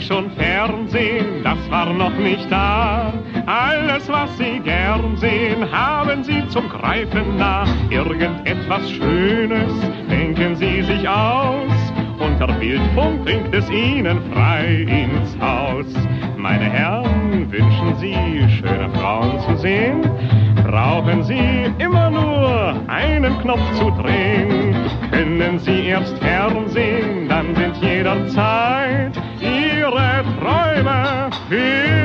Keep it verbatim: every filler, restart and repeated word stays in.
Sie schon Fernsehen, das war noch nicht da. Alles, was Sie gern sehen, haben Sie zum Greifen nah. Irgendetwas Schönes denken Sie sich aus. Unter Bildfunk dringt es Ihnen frei ins Haus. Meine Herren, wünschen Sie, schöne Frauen zu sehen? Brauchen Sie immer nur einen Knopf zu drehen. Können Sie erst Fernsehen, dann sind jederzeit Ihre Träume für